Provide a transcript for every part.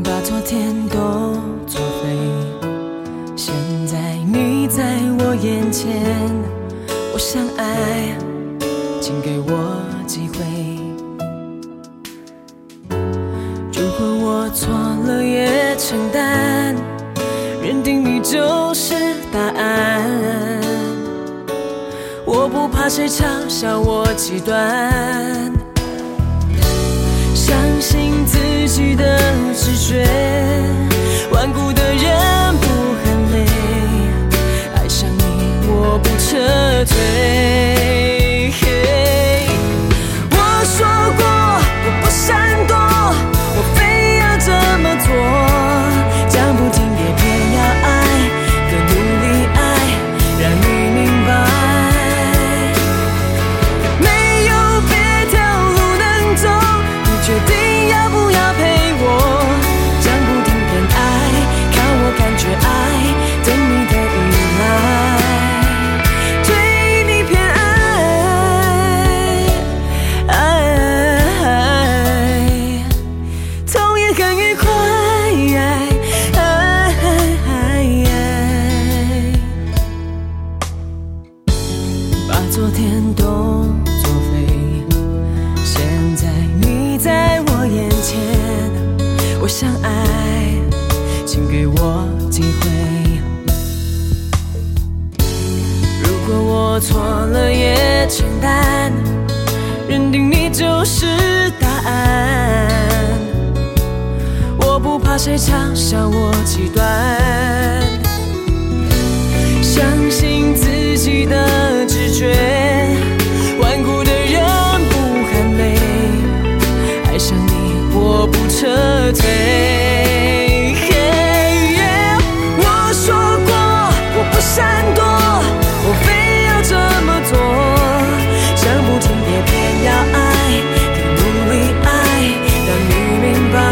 把昨天都作废，现在你在我眼前，我想爱，请给我机会。如果我错了也承担，认定你就是答案，我不怕谁嘲笑我极端，相信自己的直觉，顽固的人不喊累，爱上你我不撤退。我说过我不闪躲，我非要这么做，讲不听也偏要爱，更努力爱，让你明白，没有别条路能走，你决定要不要陪我，讲不听偏爱，看我感觉爱，等你的依赖，对你偏爱，痛也很愉快，把昨天都作废，现在你在我眼前，我想爱，请给我机会。如果我错了也承担，认定你就是答案，我不怕谁嘲笑我极端，相信自己的直觉，顽固的人不喊累，爱上你我不撤退。我说过我不闪躲，我非要这么做，讲不听也偏要爱，更努力爱，让你明白，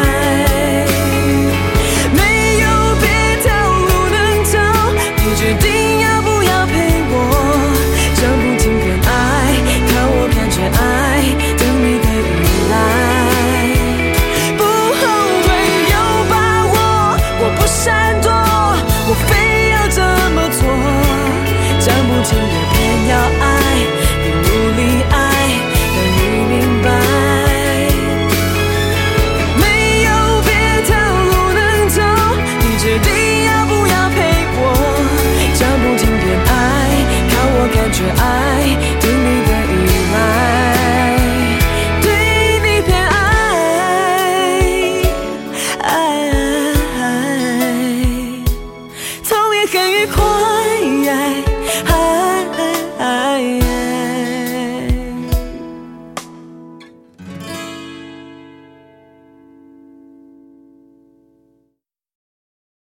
没有别条路能走，你决定要不要陪我，讲不听偏爱，看我感觉爱，等你的依赖，不后悔有把握，我不闪躲，我非要这么做，讲不听也偏要爱，更努力爱，让你明白，没有别条路能走，你决定要不要陪我，讲不听偏爱，看我感觉爱，